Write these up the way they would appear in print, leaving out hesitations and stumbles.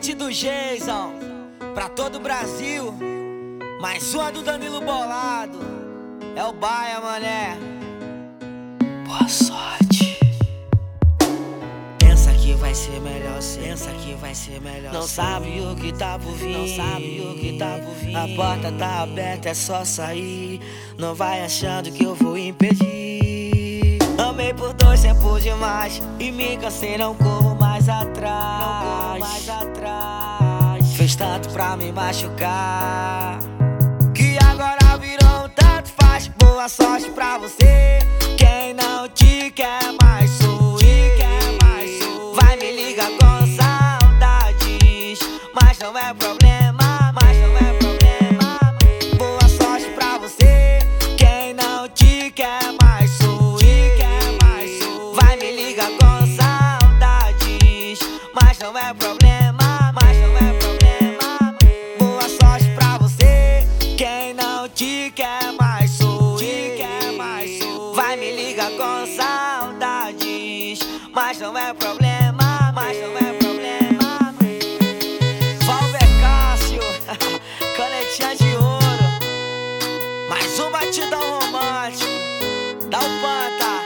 beat do Jason, pra todo o Brasil. Mais uma do Danilo Bolado. É o Baia, mané. Boa sorte. Pensa que vai ser melhor, pensa que vai ser melhor. Não sabe o que tá por vir, não sabe o que tá por vir. A porta tá aberta, é só sair. Não vai achando que eu vou impedir. Amei por dois, tempo demais. E me cansei, não corro mais atrás. Não corro mais atrás. Fez tanto pra me machucar, que agora virou um tanto faz. Boa sorte pra você. Quem não te quer mais sou eu. Vai me ligar com saudades, mas não é problema, mas não é problema. Boa sorte pra você. Quem não te quer mais sou eu. Vai me ligar com saudades, mas não é problema, mas não é problema. Boa sorte pra você. Quem não te quer mais sou eu. Vai me ligar com saudades, mas não é problema, mas não é problema. Valver Cássio, canetinha de ouro. Mais um batidão romântico. Dá o panta.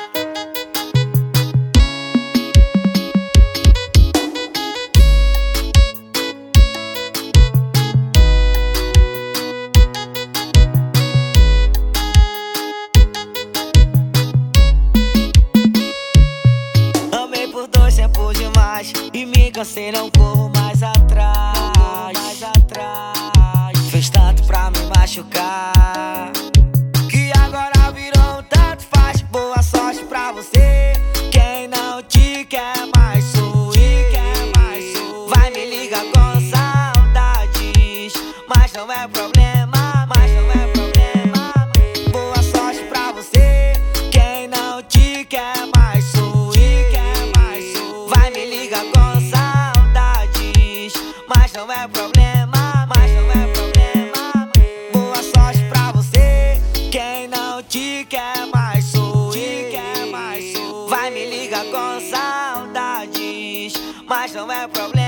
Por dois, tempo demais. E me cansei, não corro mais atrás. Fez tanto pra me machucar, que agora virou um tanto faz. Boa sorte pra você. Quem não te quer mais sou eu. Vai me ligar com saudades, mas não é problema, mas não é problema. Boa sorte pra você. Quem não te quer mais sou eu. Vai me ligar com saudades, mas não é problema, mas não é problema. Boa sorte pra você. Quem não te quer mais sou eu. Vai me ligar com saudades, mas não é problema.